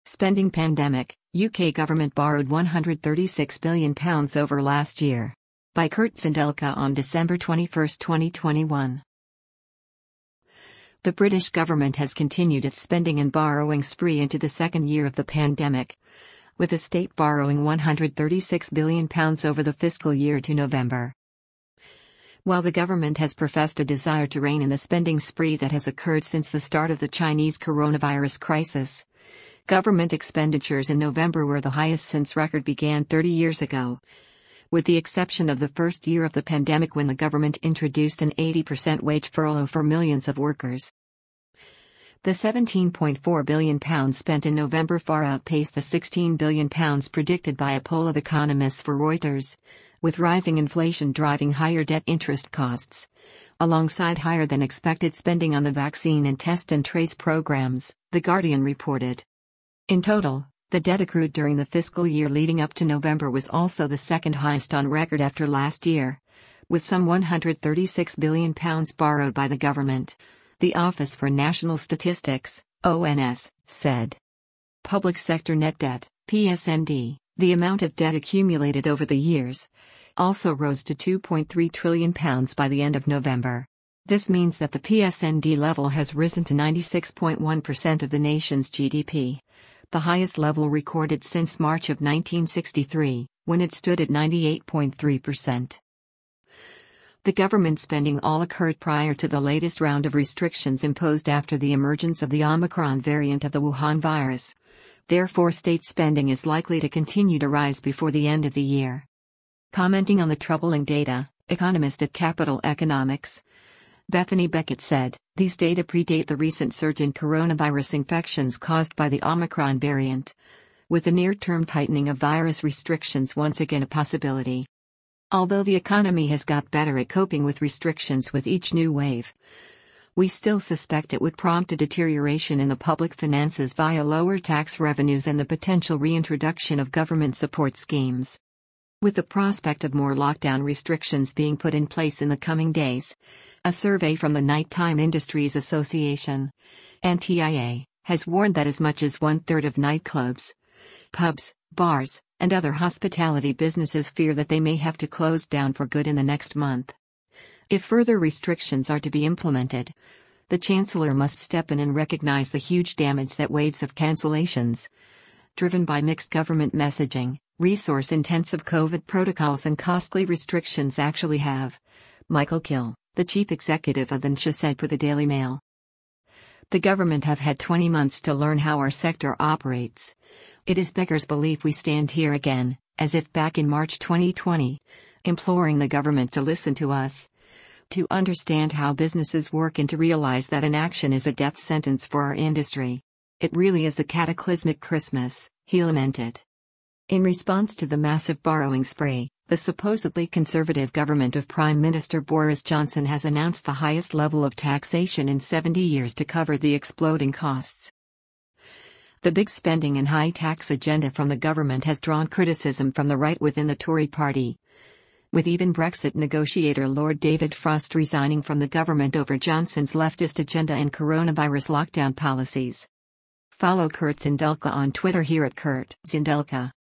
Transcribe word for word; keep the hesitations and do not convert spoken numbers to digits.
Spending pandemic, U K government borrowed one hundred thirty-six billion pounds over last year. By Kurt Zindelka on December twenty-first, twenty twenty-one. The British government has continued its spending and borrowing spree into the second year of the pandemic, with the state borrowing one hundred thirty-six billion pounds over the fiscal year to November. While the government has professed a desire to rein in the spending spree that has occurred since the start of the Chinese coronavirus crisis, government expenditures in November were the highest since record began thirty years ago, with the exception of the first year of the pandemic when the government introduced an eighty percent wage furlough for millions of workers. The seventeen point four billion pounds spent in November far outpaced the sixteen billion pounds predicted by a poll of economists for Reuters, with rising inflation driving higher debt interest costs, alongside higher than expected spending on the vaccine and test and trace programs, The Guardian reported. In total, the debt accrued during the fiscal year leading up to November was also the second highest on record after last year, with some one hundred thirty-six billion pounds borrowed by the government, the Office for National Statistics, O N S, said. Public sector net debt, P S N D, the amount of debt accumulated over the years, also rose to two point three trillion pounds by the end of November. This means that the P S N D level has risen to ninety-six point one percent of the nation's G D P, the highest level recorded since March of nineteen sixty-three, when it stood at ninety-eight point three percent. The government spending all occurred prior to the latest round of restrictions imposed after the emergence of the Omicron variant of the Wuhan virus. Therefore, state spending is likely to continue to rise before the end of the year. Commenting on the troubling data, economist at Capital Economics, Bethany Beckett said, "These data predate the recent surge in coronavirus infections caused by the Omicron variant, with the near-term tightening of virus restrictions once again a possibility. Although the economy has got better at coping with restrictions with each new wave, we still suspect it would prompt a deterioration in the public finances via lower tax revenues and the potential reintroduction of government support schemes." With the prospect of more lockdown restrictions being put in place in the coming days, a survey from the Nighttime Industries Association, N T I A, has warned that as much as one-third of nightclubs, pubs, bars, and other hospitality businesses fear that they may have to close down for good in the next month. If further restrictions are to be implemented, the Chancellor must step in and recognize the huge damage that waves of cancellations, driven by mixed government messaging, resource-intensive COVID protocols and costly restrictions actually have. Michael Kill, the chief executive of the N S H A, said for the Daily Mail. The government have had twenty months to learn how our sector operates. It is beggars belief we stand here again, as if back in March twenty twenty, imploring the government to listen to us, to understand how businesses work and to realize that inaction is a death sentence for our industry. It really is a cataclysmic Christmas, he lamented. In response to the massive borrowing spree, the supposedly conservative government of Prime Minister Boris Johnson has announced the highest level of taxation in seventy years to cover the exploding costs. The big spending and high tax agenda from the government has drawn criticism from the right within the Tory party, with even Brexit negotiator Lord David Frost resigning from the government over Johnson's leftist agenda and coronavirus lockdown policies. Follow Kurt Zindelka on Twitter here at Kurt Zindelka.